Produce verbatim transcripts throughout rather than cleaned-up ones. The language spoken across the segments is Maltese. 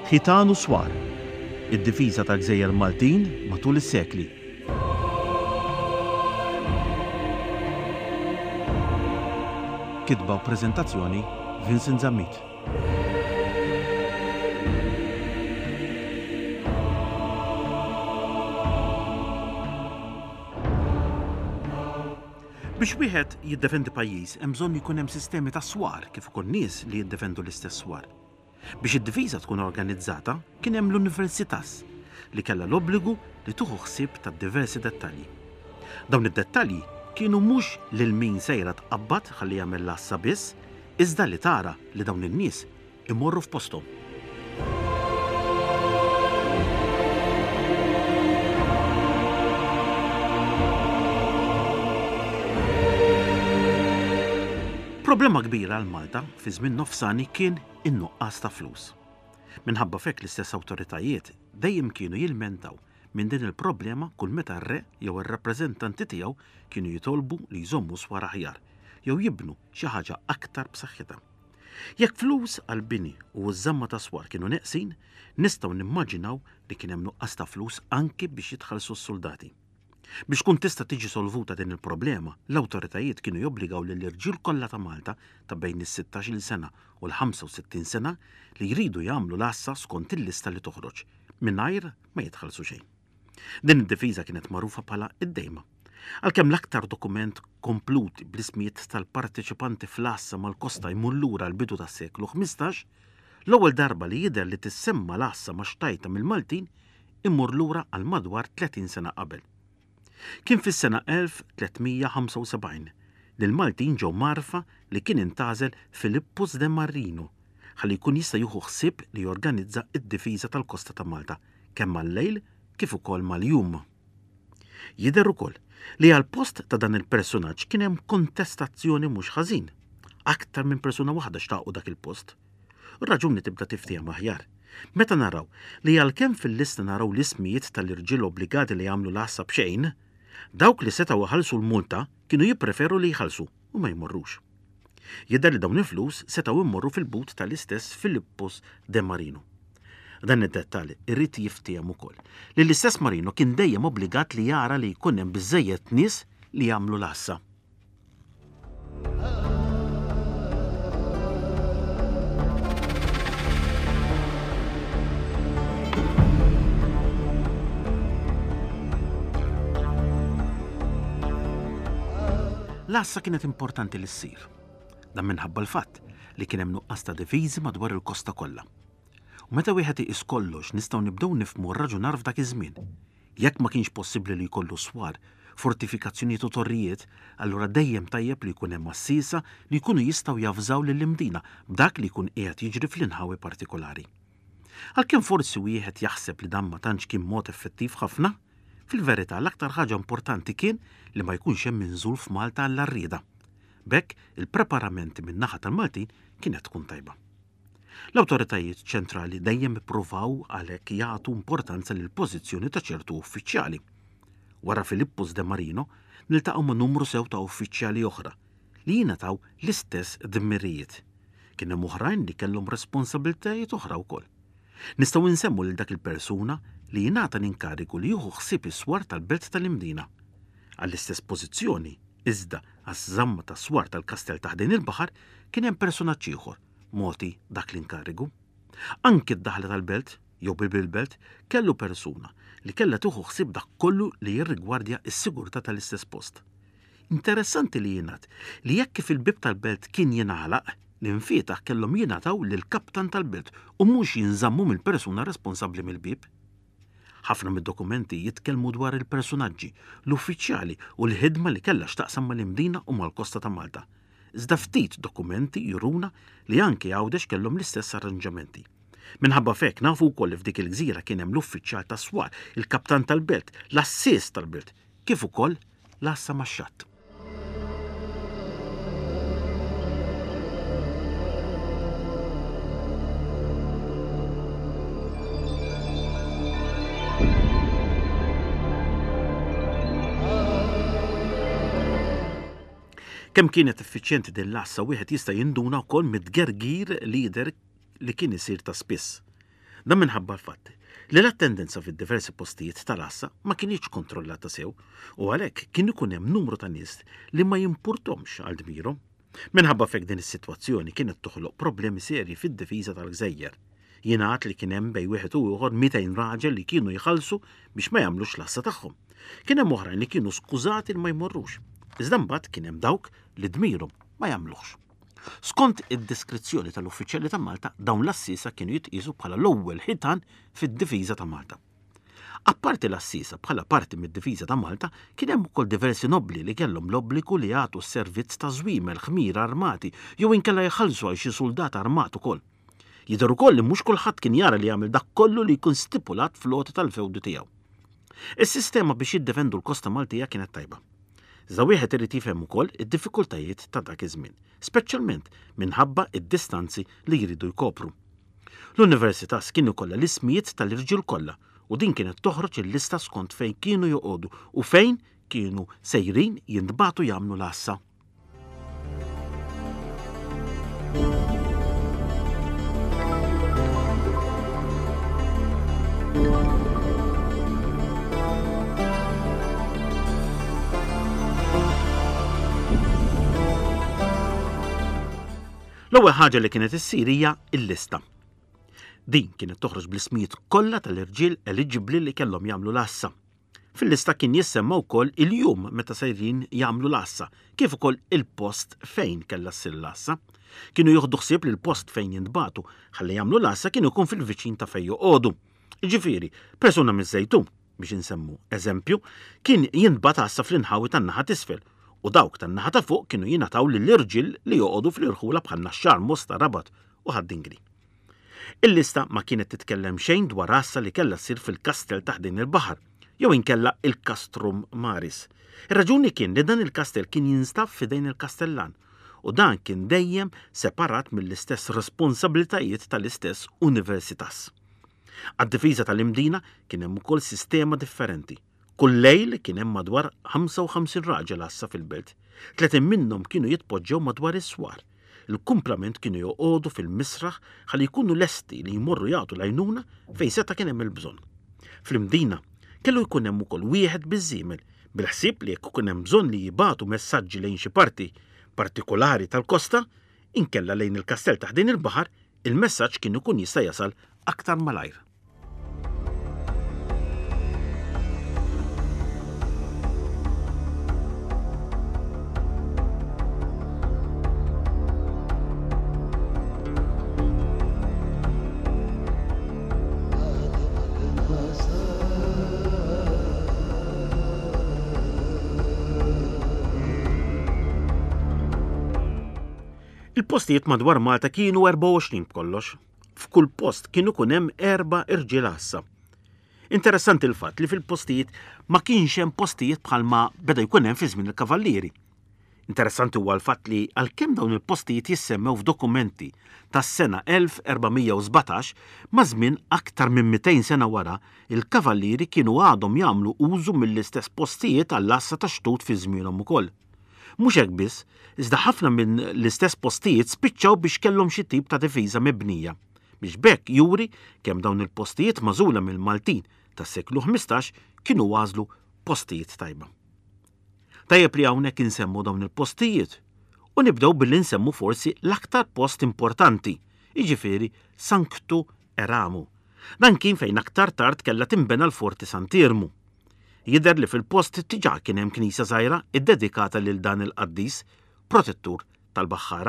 Ħitan u swar, id-difiża tal-Gżejjer Maltin matul is-sekli. Kitba u preżentazzjoni Vincent Zammit. Biex wieħed jiddefendi pajjiż hemm bżonn jkun hemm sistemi ta' swar kif ukoll nies li jiddefendu l-istess swar. Biex id-difiża tkun organizzata kien hemm l-Universitas li kellha l-obbligu li tuħu ħsieb tad-diversi dettalji. Dawn id-dettalji kienu mhux lil min sejra tqabbad ħalli jagħmel l-assa biss, iżda li tara li dawn in-nies imorru f'posthom. Problema kbira għal Malta fi żmien nofsani kien in-nuqqas ta' flus. Minħabba fekk l-istess awtoritajiet dejjem kienu jilmentaw minn din il-problema kull meta r-re jew ir-rappreżentanti tiegħu kienu jitolbu li jżommu swar aħjar jew jibnu xi ħaġa aktar b'saħħitha. Jekk flus għal bini u ż-żamma ta' swar kienu neqsin, nistgħu nimmaġinaw li kien hemm nuqqas ta' flus anke biex jitħallsu s-soldati. Biex tkun tista' tiġi solvuta din il-problema, l-awtoritajiet kienu jobbligaw lill-irġiel kollha ta' Malta ta' bejn is-sittax-il sena u l-ħamsa u sittin sena li jridu jagħmlu l-assa skont il-lista li toħroġ mingħajr ma jitħallsu xejn. Din id-difiża kienet magħrufa bħala id-dejma. Għalkemm l-aktar dokument komplut bl-ismijiet tal-parteċipanti fl-assa mal-kosta jmur lura l-bidu tas-seklu ħmistax, l-ewwel darba li jidher li tissemma l-assa maxtajta mill-Maltin immur lura għal madwar tletin sena qabel. Kien fis-sena elf tlietmija ħamsa u sebgħin li l-Maltin ġew marfa li kien intażel Philippus de Marino ħalli jkun jista' jieħu ħsieb li jorganizza d-difiża tal-kosta ta' Malta kemm mal-lejl kif ukoll mal-jum. Jidher ukoll li għal post ta' dan il-personaġġ kien hemm kontestazzjoni mhux ħażin. Aktar minn persuna waħda xtaqu dak il-post. Ir-raġuni tibda tiftihem aħjar. Meta naraw li għalkemm fil-lista naraw l-ismijiet tal-irġiel obbligati li jagħmlu l-assa b'xejn, dawk li setgħu iħallsu l-multa kienu jippreferu li jħallsu u ma jmorrux. Jidher li dawn il-flus setgħu immorru fil-but tal-istess Philippus de Marino. Dan id-dettall irrid jiftihem ukoll li l-istess Marino kien dejjem obbligat li jara li jkun hemm biżżejjed nies li jagħmlu l-assa. L-assa kienet importanti li ssir. Dan minħabba l-fatt li kien hemm nuqqas ta' difiżi madwar il-kosta kollha. U meta wieħed iqis kollox nistgħu nibdew nifhmu r-raġunar f'dak iż-żmien. Jekk ma kienx possibbli li jkollu swar, fortifikazzjonijiet u torrijiet, allura dejjem tajjeb li jkun hemm assiesa li jkunu jistgħu jafżaw lill-imdina b'dak li jkun qiegħed jiġri fl-inħawi partikolari. Għalkemm forsi wieħed jaħseb li dan ma tantx kien mod effettiv ħafna, fil-verità l-aktar ħaġa importanti kien li ma jkunx hemm minżul f'Malta għall-arrieda. B'hekk il-preparamenti min-naħa tal-Maltin kienet tkun tajba. L-awtoritajiet ċentrali dejjem ippruvaw għalhekk jagħtu importanza lil pożizzjoni ta' ċertu uffiċjali. Wara Philippus de Marino niltaqgħu ma' numru sew ta' uffiċjali oħra li jingħataw l-istess dmirijiet. Kien hemm oħrajn li kellhom responsabbiltajiet oħra wkoll. Nistgħu nsemmu lil dak il-persuna li jingħata l-inkarigu li jieħu ħsieb is-swar tal-belt tal-imdina. Għall-istess pożizzjoni, iżda għaż-żamma tas-swar tal-Kastell ta' ħdejn il-baħar kien hemm personaġġ ieħor moti dak l-inkarigu. Anki d-daħla tal-belt, jew bil-belt, kellu persuna li kellha tieħu ħsieb dak kollu li jirrigwardja s-sigurtà tal-istess post. Interessanti li jingħad li jekk kif il-bib tal-belt kien jingħalaq, l-infietaħ kellhom jingħataw lill-kaptan tal-belt u mhux jinżammu mill-persuna responsabbli mill-bib. Ħafna mid-dokumenti jitkellmu dwar il-personaġġi, l-uffiċjali u l-ħidma li kellha x'taqsam mal-imdina u mal-kosta ta' Malta. Iżda ftit dokumenti juruna li anke Għawdex kellhom l-istess arranġamenti. Minħabba fek nafu wkoll li f'dik il-gżira kien hemm l-uffiċjal tas-swar, il-kaptan tal-belt, l-assies tal-belt, kif ukoll l-assa max-xatt. Kemm kienet effiċjenti din l-assa wieħed jista' jinduna wkoll mid-gergir lider li kien isir ta' spiss. Dan minħabba l-fatt li l-attendenza fid-diversi postijiet tal-assa ma kienx kontrollata sew u għalhekk kien ikun hemm numru ta' nies li ma jimpurtomx għal dmirhom. Minħabba fek din is-sitwazzjoni kienet toħloq problemi serji fid-difiża tal-Gżejjer. Jingħad li kien hemm bejn wieħed u ieħor mitejn raġel li kienu jħallsu biex ma jagħmlux l-assa tagħhom. Kien hemm oħrajn li kienu skużati li ma jmorrux. Iżda mbagħad kien hemm dawk li dmirhom ma jagħmluhx. Skont id-deskrizzjoni tal-uffiċjali ta' Malta, dawn l-assisa kienu jitqisu bħala l-ewwel ħitan fid-difiża ta' Malta. Apparti l-assisa bħala parti mid-difiża ta' Malta, kien hemm ukoll diversi nobbli li kellhom l-obbligu li jagħtu s-servizz ta' żwiemel ħmira armati jew inkella jħallsu għal xi soldat armat ukoll. Jidher ukoll li mhux kulħadd kien jara li jagħmel dak kollu li jkun stipulat fl-għoti tal-fewdu tiegħu. Is-sistema biex jiddefendu l-kosta Maltija kienet tajba. Iżda wieħed irid jifhem ukoll id-diffikultajiet ta' dak iż-żmien, speċjalment minħabba id-distanzi li jridu jkopru. L-Università kien ikollha l-ismijiet tal-irġiel kollha u din kienet toħroġ il-lista skont fejn kienu joqogħdu u fejn kienu sejrin jintbagħtu jagħmlu l-assa. L-ewwel ħaġa li kienet issir hija l-lista. Din kienet toħroġ bl-ismijiet kollha tal-irġiel eligibbli li kellhom jagħmlu l-assa. Fil-lista kien jissemma wkoll il-jum meta sejrin jagħmlu l-assa, kif ukoll il-post fejn kellha ssir l-assa. Kienu jieħdu ħsieb li l-post fejn jintbagħtu ħalli jagħmlu l-assa kienu jkun fil-viċin ta' fejn joqogħdu. Jiġifieri, persuna miż-Żejtun biex insemmu eżempju, kien jintbagħat assa fl-inħawi tan-naħa t'isfel u dawk tan-naħa ta' fuq kienu jingħataw lill-irġiel li joqogħdu fl-irħula bħal Naxxar, Mosta, Rabat u Ħaddingri. Il-lista ma kienet titkellem xejn dwar assa li kellha ssir fil-kastell taħdin il-baħar, jew inkella il-Castrum Maris. Ir-raġuni kien li dan il-kastell kien jinstab f'idejn il-Kastellan u dan kien dejjem separat mill-istess responsabbiltajiet tal-istess universitas. Għad-difiża tal-imdina kien hemm ukoll sistema differenti. Kull lejl kien hemm madwar ħamsa u ħamsin raġel assa fil-belt. Tletin minnhom kienu jitpoġġew madwar is-swar. Il-kumplament kienu joqogħdu fil-misraħ ħalli jkunu lesti li jmorru jagħtu l-għajnuna fejn seta' kien hemm il-bżonn. Fl-imdina kellu jkun hemm ukoll wieħed biż-żiemel bil-ħsieb li jekk ikun hemm bżonn li jibagħtu messaġġi lejn xi parti partikolari tal-kosta, inkella lejn il-kastell taħdin il-baħar, il-messaġġ kien ikun jista' jasal aktar malajr. Il-postijiet madwar Malta kienu erba' u għoxrin b'kollox. F'kull post kienu kun hemm erba' irġiel assa. Interessanti l-fatt li fil-postijiet ma kienx hemm postijiet bħalma beda jkun hemm fi żmien il-kavallieri. Interessanti huwa l-fatt li għalkemm dawn il-postijiet jissemmew f'dokumenti tas-sena elf erba'mija u sbatax, ma' żmien aktar minn mitejn sena wara, il-kavallieri kienu għadhom jagħmlu użu mill-istess postijiet għall-assa ta' xtut fi żmienhom ukoll. Mhux hekk biss, iżda ħafna minn l-istess postijiet spiċċaw biex kellhom xi tip ta' difiża mibnija. Biex bekk juri kemm dawn il-postijiet magħżula mill-Maltin tas-seklu ħmistax kienu għażlu postijiet tajba. Tajjeb li hawnhekk insemmu dawn il-postijiet u nibdew billi nsemmu forsi l-aktar post importanti, jiġifieri Sanctu Eramu. Dan kien fejn aktar tard kellha tinbena l-Forti Sant'Irmu. Jidher li fil-post diġà kien hemm knisja żgħira iddedikata lil dan il-qaddis protettur tal-Baħħara.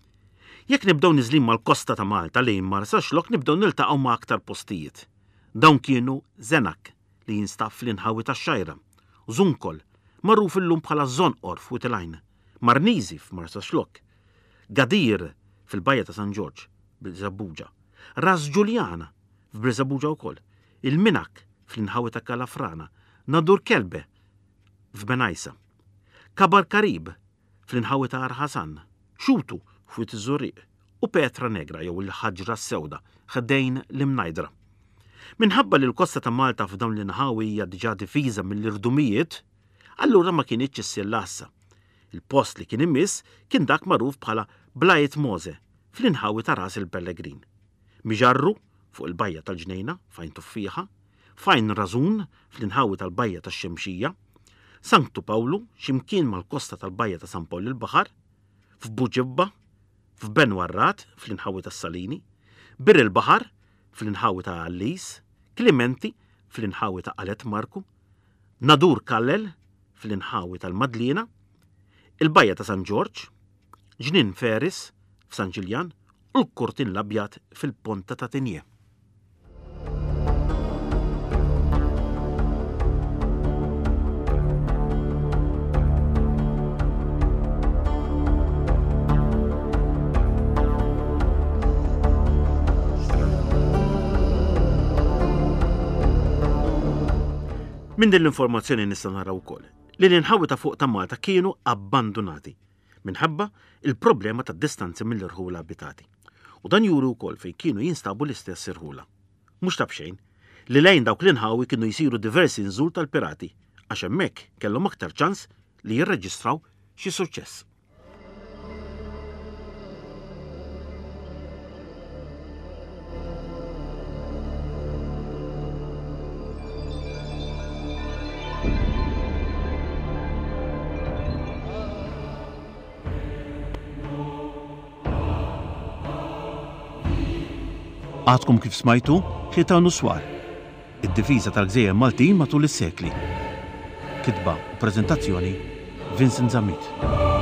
Jekk nibdew niżlin mal-kosta ta' Malta lejn Marsaxlok nibdew niltaqgħu ma' aktar postijiet. Dawn kienu Zenak li jinstab fl-inħawi tax-Xajra, Zunkol, magħruf illum bħala Żonqorf u Tilajn, Marniżi f'Marsaxlok, Gadir fil-Bajja ta' San Ġorġ b'Żabbuġa, Ras Ġuljana f'Breżabbuġa wkoll, il-Minak fl-inħawi ta' Kalafrana, Nadur Kelbe f'Benajsa, Kabar Karib fl-inħawi ta' Arħasan, Xutu f'Wiet iż-Żurriq u Petra Negra jew il-Ħaġra s-Sewda ħdejn l-Imnajdra. Minħabba li l-kosta ta' Malta f'dawn l-inħawi hija diġà difiża mill-irdumijiet, allura ma kienitx issir l-assa. Il-post li kien imiss kien dak magħruf bħala Blajt Mose fl-inħawi ta' Ras il-Pellegrin. Miġarru fuq il-bajja tal-Ġnejna fejn Tuffieħa, Fajn Razun fl-inħawi tal-bajja tax-Xemxija, Sanktu Pawlu x'imkien mal-kosta tal-bajja ta' San Poll il-Baħar, f'Buġibba, f'Ben Warrat fl-inħawi tas-Salini, Bir il-Baħar fl-inħawi ta' Allis, Klimenti fl-inħawi ta' Qalet Marku, Nadur Kallel fl-inħawi tal-Madlina, il-bajja ta' San Ġorġ, Ġnien Feris f'San Ġiljan u l-Kurtin l-Abjad fil-Ponta ta' Tinje. Min din l-informazzjoni nista' naraw ukoll li l-inħawi ta' fuq ta' Malta kienu abbandonati minħabba il-problema ta' distanzi mill-irħula abitati. U dan juri wkoll fejn kienu jinstabu l-istess irħula. Mhux ta' bxejn li lejn dawk l-inħawi kienu jsiru diversi nżul tal-pirati għax hemmhekk kellhom aktar ċans li jirreġistraw xi suċċess. Għadkom kif smajtu, ħitan u swar. Id-difiża tal-Gżejjer Maltin matul is-sekli. Kitba u preżentazzjoni Vincent Zammit.